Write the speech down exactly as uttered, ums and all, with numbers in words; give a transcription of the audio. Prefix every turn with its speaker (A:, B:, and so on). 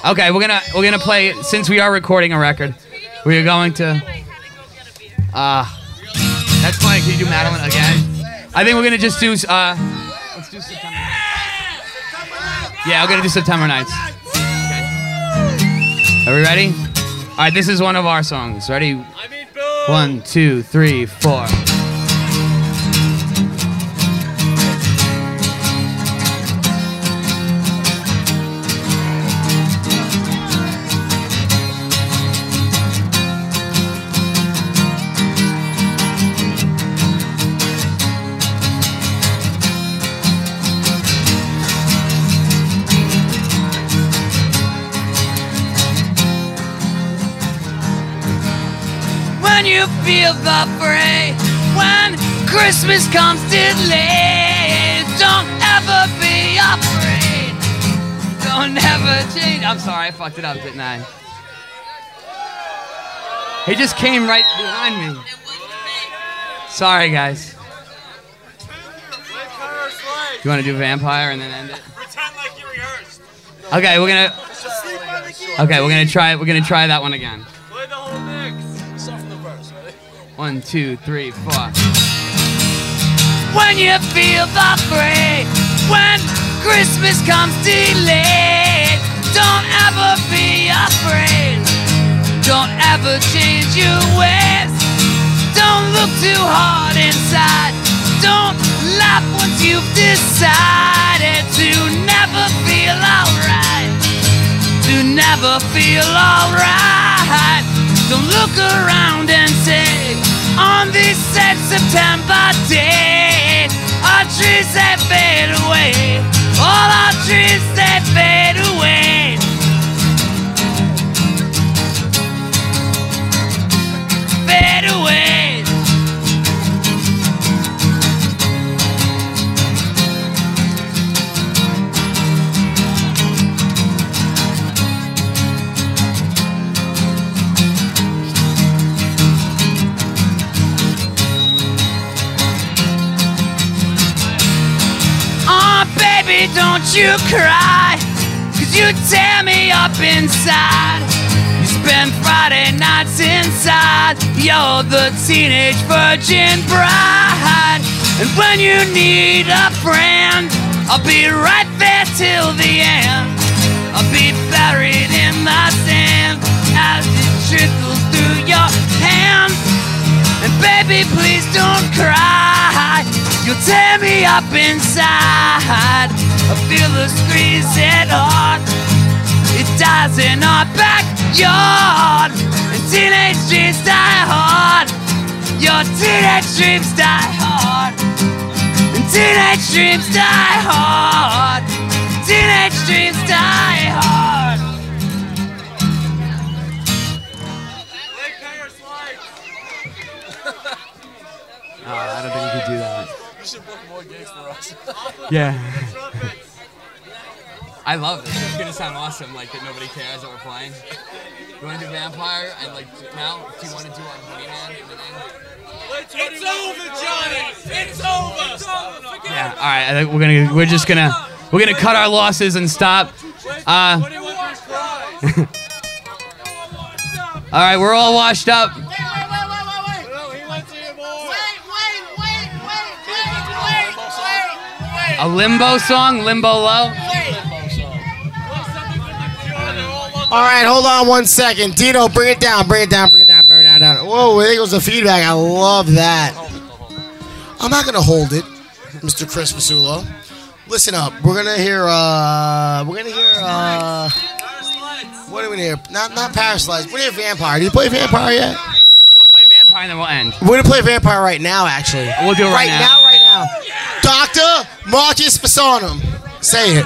A: Okay, we're gonna we're gonna play since we are recording a record. We are going to. Uh, that's fine. Can you do Madeline again? I think we're gonna just do. Uh, let's do September Nights. Yeah, we're gonna do September Nights. Okay. Are we ready? All right, this is one of our songs. Ready? One, two, three, four. When you feel the fray, when Christmas comes delayed, don't ever be afraid, don't ever change. I'm sorry, I fucked it up, didn't I? He just came right behind me. Sorry, guys. You want to do Vampire and then end it?
B: Pretend like you rehearsed.
A: Okay, we're gonna. Okay, we're gonna try. We're gonna try that one again.
B: Play the whole mix. Start from the verse, ready?
A: One, two, three, four. When you feel the fray, when Christmas comes delayed, don't ever be afraid, don't ever change your ways, don't look too hard inside, don't laugh once you've decided to never feel alright, to never feel alright. Don't look around and say, on this sad September day, our trees they fade away, all our trees they fade away. Fade away. Don't you cry, cause you tear me up inside. You spend Friday nights inside, you're the teenage virgin bride. And when you need a friend, I'll be right there till the end. I'll be buried in the sand as it trickles through your hand. And baby, please don't cry, you'll tear me up inside. I feel the squeezing heart, it dies in our backyard. And teenage dreams die hard, your teenage dreams die hard. And teenage dreams die hard, teenage dreams die hard.
B: Lake Payer slides.
A: Oh, I don't think we could do that.
B: You should book more gigs for us.
A: Yeah. I love this. It's gonna sound awesome, like that nobody cares that we're playing. You wanna do Vampire and like now? Do you wanna do our Honey Man in the end?
B: It's over, Johnny! It's over! It's over!
A: Yeah. All right. I think we're gonna. We're just gonna. We're gonna cut our losses and stop. Uh. All right. We're all washed up.
C: Wait, wait, wait, wait, wait, wait.
B: No, he wants to hear more.
C: Wait, wait, wait, wait, wait, wait, wait.
A: A limbo song, Limbo Low.
C: All right, hold on one second. Dino, bring it down, bring it down, bring it down, bring it down. down. Whoa, there goes the feedback. I love that. I'm not going to hold it, Mister Chris Vasulo. Listen up. We're going to hear, uh, we're going to hear, uh, what are we going to hear? Not, not Paraslides. We're going to hear Vampire. Do you play Vampire yet?
A: We'll play Vampire and then we'll end.
C: We're going to play Vampire right now, actually.
A: We'll do it right,
C: right now. Right now, right now. Doctor Marcus Fasonum. Say it.